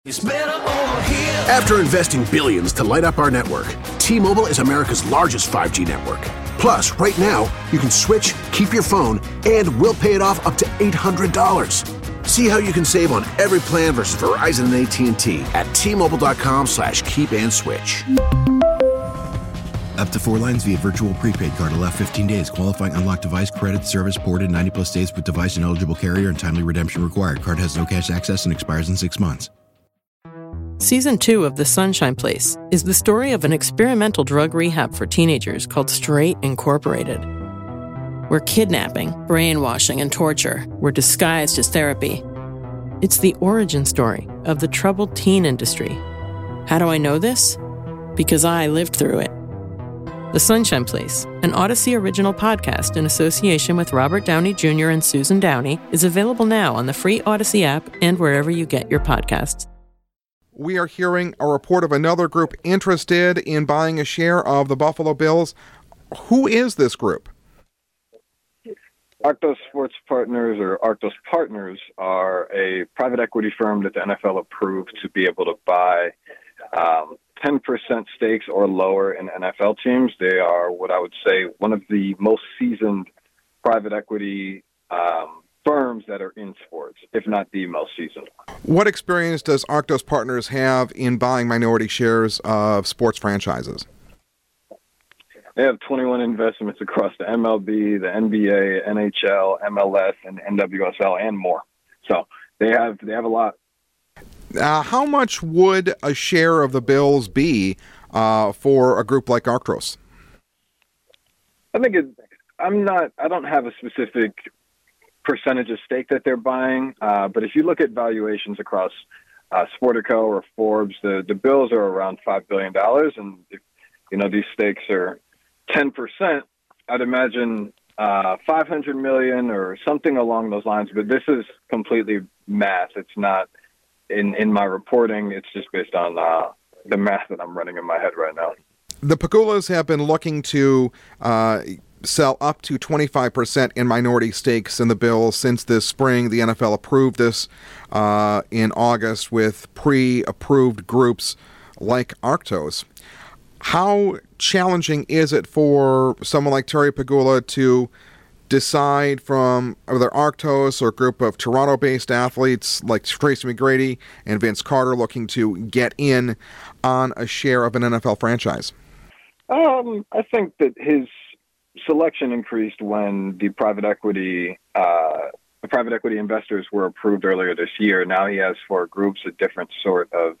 After investing billions to light up our network, T-Mobile is America's largest 5G network. Plus, right now, you can switch, keep your phone, and we'll pay it off up to $800. See how you can save on every plan versus Verizon and AT&T at T-Mobile.com/keep-and-switch. Up to 4 lines via virtual prepaid card. Allow 15 days. Qualifying unlocked device credit service ported 90-plus days with device and eligible carrier and timely redemption required. Card has no cash access and expires in 6 months. Season 2 of The Sunshine Place is the story of an experimental drug rehab for teenagers called Straight Incorporated, where kidnapping, brainwashing, and torture were disguised as therapy. It's the origin story of the troubled teen industry. How do I know this? Because I lived through it. The Sunshine Place, an Odyssey original podcast in association with Robert Downey Jr. and Susan Downey, is available now on the free Odyssey app and wherever you get your podcasts. We are hearing a report of another group interested in buying a share of the Buffalo Bills. Who is this group? Arctos Sports Partners, or Arctos Partners, are a private equity firm that the NFL approved to be able to buy 10% stakes or lower in NFL teams. They are what I would say one of the most seasoned private equity firms that are in sports, if not the most seasoned. What experience does Arctos Partners have in buying minority shares of sports franchises? They have 21 investments across the MLB, the NBA, NHL, MLS, and NWSL, and more. So they have a lot. How much would a share of the Bills be for a group like Arctos? I don't have a specific percentage of stake that they're buying, but if you look at valuations across Sportico or Forbes, the Bills are around $5 billion, and if these stakes are 10%, I'd imagine $500 million or something along those lines. But this is completely math. It's not in my reporting. It's just based on the math that I'm running in my head right now. The Pegulas have been looking to sell up to 25% in minority stakes in the Bills since this spring. The NFL approved this in August with pre-approved groups like Arctos. How challenging is it for someone like Terry Pegula to decide from either Arctos or a group of Toronto-based athletes like Tracy McGrady and Vince Carter looking to get in on a share of an NFL franchise? I think that his selection increased when the private equity investors were approved earlier this year. Now he has four groups, a different sort of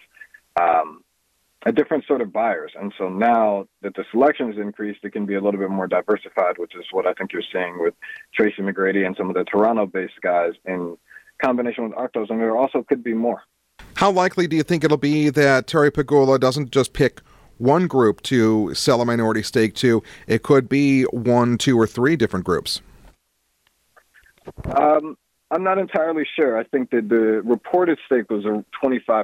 buyers. And so now that the selection has increased, it can be a little bit more diversified, which is what I think you're seeing with Tracy McGrady and some of the Toronto-based guys in combination with Arctos. And there also could be more. How likely do you think it'll be that Terry Pegula doesn't just pick one group to sell a minority stake to? It could be 1, 2, or 3 different groups. I'm not entirely sure. I think that the reported stake was 25%.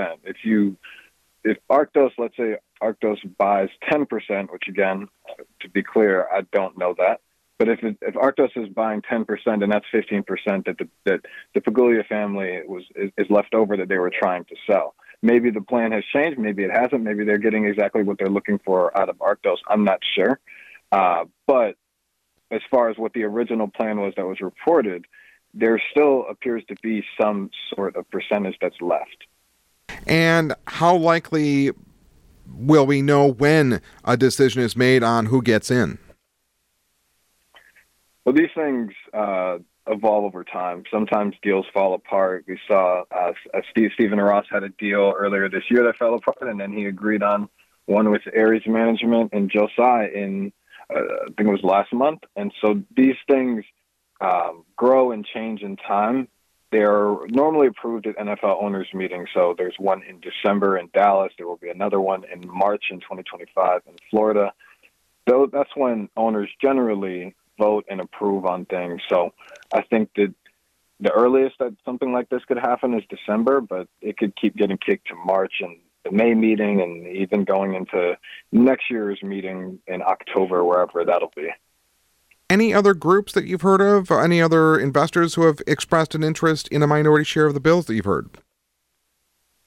If Arctos, let's say Arctos buys 10%, which again, to be clear, I don't know that. But if Arctos is buying 10%, and that's 15% that the Pegula family is left over that they were trying to sell. Maybe the plan has changed. Maybe it hasn't. Maybe they're getting exactly what they're looking for out of Arctos. I'm not sure. But as far as what the original plan was that was reported, there still appears to be some sort of percentage that's left. And how likely will we know when a decision is made on who gets in? Well, these things evolve over time. Sometimes deals fall apart. We saw Stephen Ross had a deal earlier this year that fell apart, and then he agreed on one with Aries Management and Joe Tsai in, I think it was last month. And so these things grow and change in time. They're normally approved at NFL owners meetings. So there's one in December in Dallas. There will be another one in March in 2025 in Florida. So that's when owners generally vote and approve on things. So I think that the earliest that something like this could happen is December, but it could keep getting kicked to March and the May meeting, and even going into next year's meeting in October, wherever that'll be. Any other groups that you've heard of? Any other investors who have expressed an interest in a minority share of the Bills that you've heard?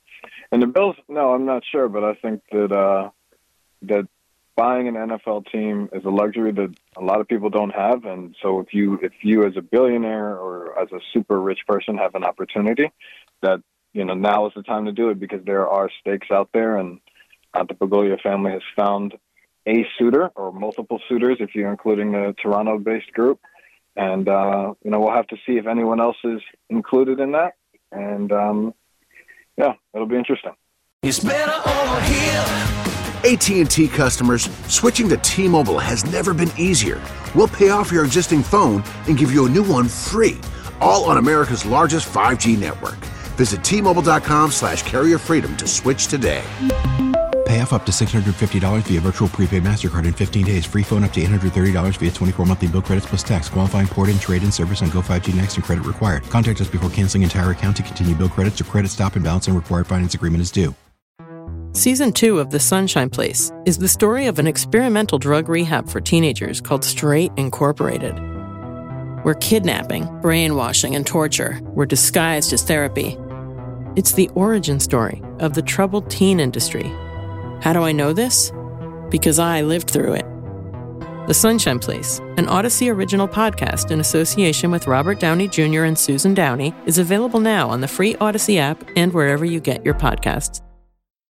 And the Bills, no, I'm not sure, but I think that that buying an NFL team is a luxury that a lot of people don't have. And so if you as a billionaire or as a super rich person have an opportunity, that now is the time to do it, because there are stakes out there, and the Paguglia family has found a suitor or multiple suitors, if you're including the Toronto-based group. And, we'll have to see if anyone else is included in that. And, it'll be interesting. It's better over here. AT&T customers, switching to T-Mobile has never been easier. We'll pay off your existing phone and give you a new one free, all on America's largest 5G network. Visit T-Mobile.com/carrier freedom to switch today. Pay off up to $650 via virtual prepaid MasterCard in 15 days. Free phone up to $830 via 24 monthly bill credits plus tax. Qualifying port-in, trade-in service on Go 5G Next and credit required. Contact us before canceling entire account to continue bill credits or credit stop and balance and required finance agreement is due. Season 2 of The Sunshine Place is the story of an experimental drug rehab for teenagers called Straight Incorporated, where kidnapping, brainwashing, and torture were disguised as therapy. It's the origin story of the troubled teen industry. How do I know this? Because I lived through it. The Sunshine Place, an Odyssey original podcast in association with Robert Downey Jr. and Susan Downey, is available now on the free Odyssey app and wherever you get your podcasts.